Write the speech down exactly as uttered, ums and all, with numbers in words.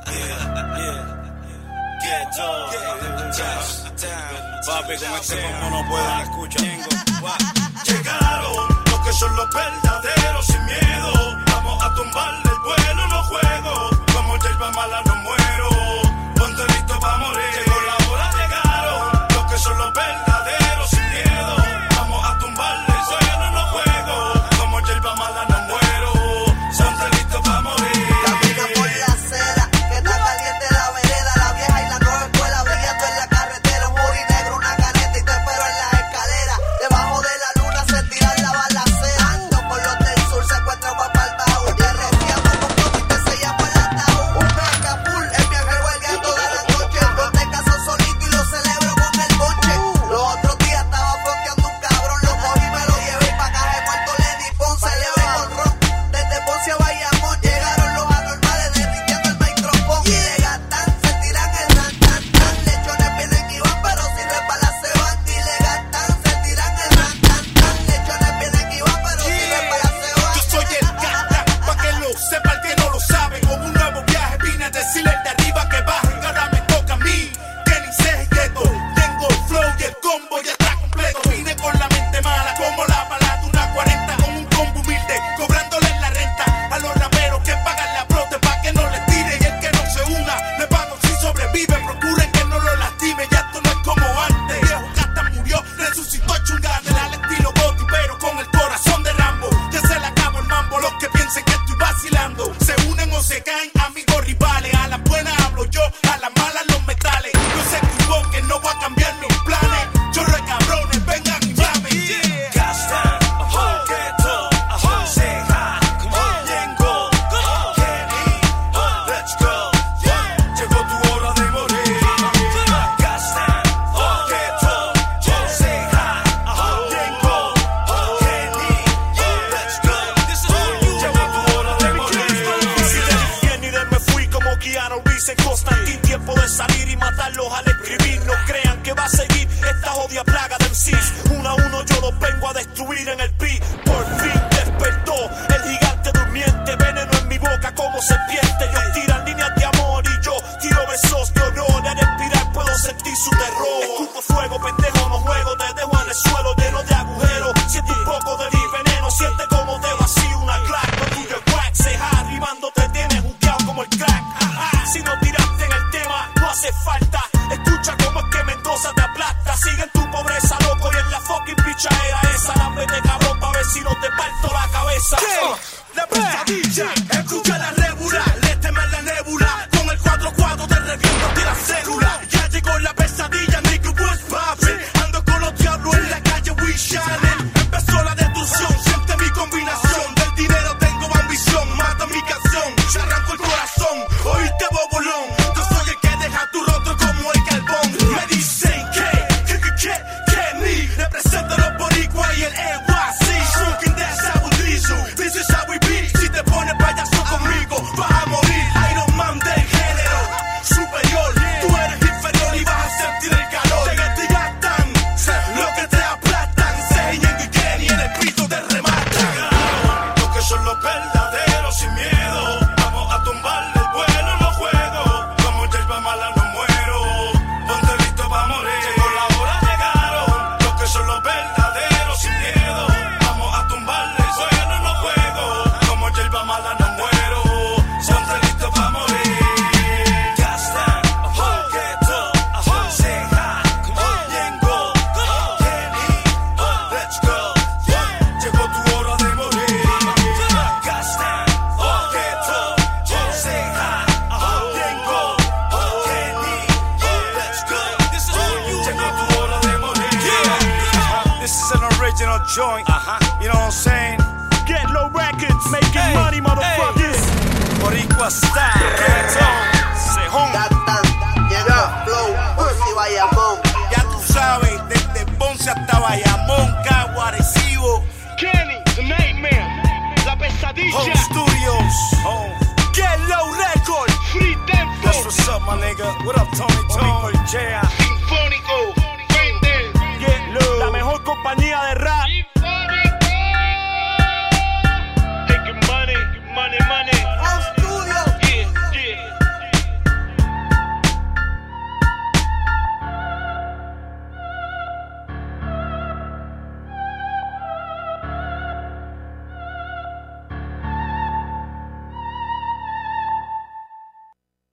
Papi, con este como no pueden escuchar. Llegaron los que son los verdaderos sin miedo. Vamos a tumbarle el vuelo, no juego. Como hierba mala no muero. Ponte listo pa' morir. Llegó la hora, llegaron los que son los verdaderos sin miedo. Vamos a tumbarle el vuelo, no juego. Como hierba mala no muero. Ponte listo pa' morir. Camina por la acera, que está caliente la vereda. La vieja y la nueva escuela brillando en la carretera. Un booty negro, una caneta y te espero en las escaleras. Debajo de la luna se tiran la balacera. Ando por los del sur, se encuentran más pa'l bajo. Te reciamos con todo y te sellamos el ataúd. Un peca full, el viaje huelga toda la noche. Yo te caso solito y lo celebro con el bonche. Los otros días estaba fronteando un cabrón. Lo cogí y me lo llevé y pa' caja de muerto le di pon. Celebré con ron, desde Ponce a Bayamón. Llegaron los anormales derritiendo el micrófono. Y le gastan, se tiran el ran, tan, tan. Lechones vienen y van, pero si resbalan se van. Y le gastan, se tiran el ran, tan, tan. Lechones vienen y van, pero si resbalan se van. Yo soy el gata, pa' que lo sepa el que no lo sabe. Con un nuevo viaje vine a decirle al de arriba que bajen. Ahora me toca a mí, que ni sé quieto. Tengo el flow y el combo ya está completo. Vine con la mente mala como la balada, una cuarenta con un combo humilde, cobrándole la renta a los raperos que pagan la brote pa' que no les tire. Y el que no se una, le pago si sobrevive. Procuren que no lo lastime, ya esto no es como antes. Viejo Casta murió, resucitó chungando al estilo Gotti, pero con el corazón de Rambo. Ya se le acabó el mambo, los que piensen que estoy vacilando se unen o se caen, amigos rivales. A las buenas hablo yo, a las malas los metales. No se equivoquen, no voy a cambiar mis planes. Chorro de cabrones, vengan y llamen. Gasta, Ghetto, say hi, Yengo, Kenny, let's go. Llegó tu hora de morir. Gasta, Ghetto, say hi, Yengo, Kenny, let's go. Llegó tu hora de morir. Bien y de me fui como Keanu Reeves en Constantine. Tiempo de salir y matarlos al escribir. No crean que va a seguir esta odia plaga de M Cs. Uno a uno yo los vengo a destruir en el beat. Por fin despertó el gigante durmiente. Veneno en mi boca como serpiente. Ellos tiran líneas de amor y yo tiro besos de honor. Al respirar puedo sentir su terror. Escupo fuego, pendejo, no juego. Te dejo en el suelo lleno de agujeros. Siente un poco de mi veneno. Siente como te vacío una clack. Lo tuyo es wax, ceja, rimando te tienes juqueado como el crack. Ajá. Si no tiraste en el tema, no hace falta. Escucha cómo es que Mendoza te aplasta. Sigue en tu pobreza, loco, y en la fucking pichadera esa. Lámbete, cabrón, pa' ver si no te parto la cabeza. ¿Qué? La pesadilla, escucha la rébula, le temen la nébula. Con el cuatro cuatro te reviento de la célula. Ya llegó la pesadilla, mi grupo es papi. Ando con los diablos en la calle, we shining. Empezó la destrucción, siente mi combinación. Del dinero tengo ambición, mata mi canción. Se arranco el corazón, oíste bobolón. Yo soy el que deja tu roto como el carbón. Me dicen que, que, que, que, que ni represento a los boricuas y el E Y C. Shooking that sabudizo, this is how we be. Si te pones payaso conmigo, vas a morir. Iron Man del género superior. Tú eres inferior y vas a sentir el calor. Te gastan, lo que te aplastan. Se y Kenny en el pito te rematan. Los que son los verdaderos sin miedo. Vamos a tumbarle el vuelo, no juego. Como hierba mala no muero. Ponte listo pa' morir. Llegó la hora, llegaron los que son los verdaderos sin miedo. Vamos a tumbarle el vuelo, no juego. Como hierba mala no muero. Ponte listo pa' morir. Gasta, Ghetto, say hi, Yengo, Kenny, let's go. Llegó tu hora de morir. Gasta, Ghetto, say hi, Yengo, Kenny, let's go. Llegó tu hora de morir. Yeah, this is an original joint. Uh-huh. You know what I'm saying? Get low records, making Hey, money, motherfuckers. Boricua style, reggaeton, cejón. Gastan, llega flow, Ponce y Bayamón. Ya tú sabes, desde Ponce hasta Bayamón, Cagua, Arecibo, Kenny, the nightmare, la pesadilla. Home Studios, Get Low Record. Free tempo. That's what's up, my nigga. What up, Tony?